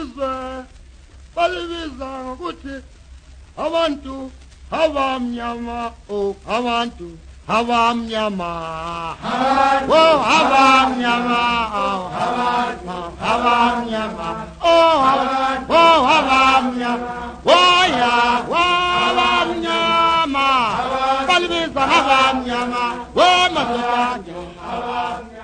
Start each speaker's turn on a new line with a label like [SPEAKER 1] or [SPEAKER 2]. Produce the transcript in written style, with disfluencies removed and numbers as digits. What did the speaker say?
[SPEAKER 1] ilizwe balibiza ngokuthi abantu abamnyama, oh abantu abamnyama, oh abamnyama, oh abamnyama, oh abamnyama, waya abamnyama, balibiza abamnyama, oh madoda